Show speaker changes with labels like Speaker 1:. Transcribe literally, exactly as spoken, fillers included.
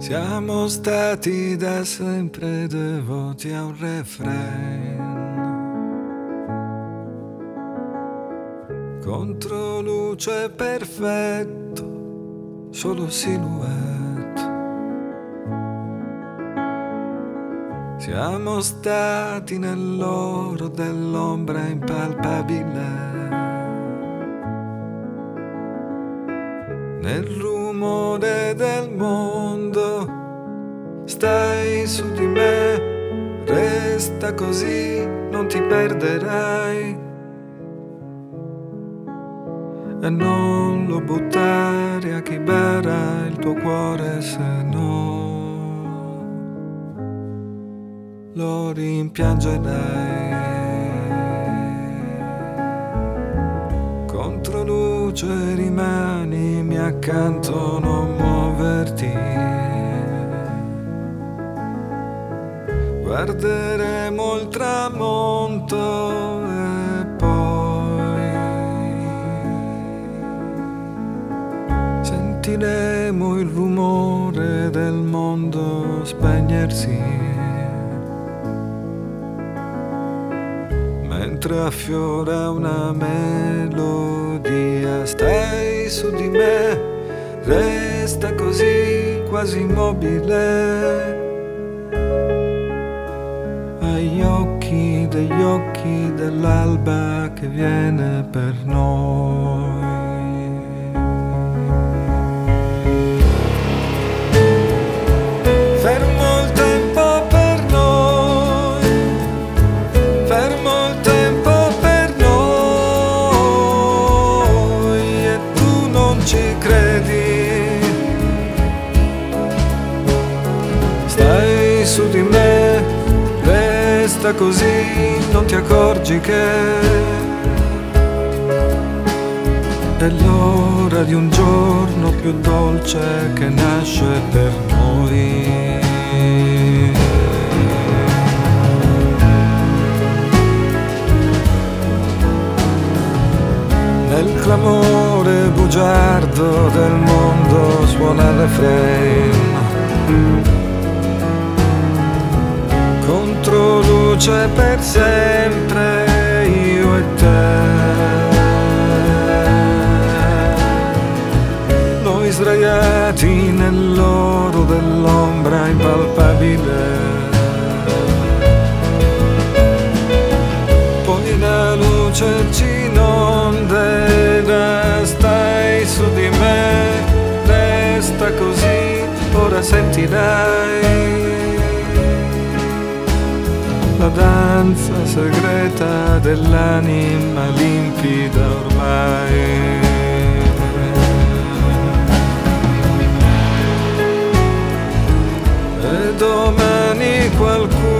Speaker 1: Siamo stati da sempre devoti a un refrain, contro luce perfetto, solo silhouette. Siamo stati nell'oro dell'ombra impalpabile, nel rumore del mondo. Stai su di me, resta così, non ti perderai. E non lo buttare a chi bara il tuo cuore, se no lo rimpiangerai. Contro luce rimanimi accanto, non muoverti. Guarderemo il tramonto e poi sentiremo il rumore del mondo spegnersi, mentre affiora una melodia. Stai su di me, resta così, quasi immobile, agli occhi degli occhi dell'alba che viene per noi. Fermo il tempo per noi, fermo il tempo per noi, e tu non ci credi. Stai su di me, resta così, non ti accorgi che è l'ora di un giorno più dolce che nasce per noi. Nel clamore bugiardo del mondo suona il refrain, contro luce per sempre, io e te. Noi sdraiati nell'oro dell'ombra impalpabile, poi la luce ci inonderà. Stai su di me, resta così, ora sentirai la danza segreta dell'anima limpida ormai. E domani qualcuno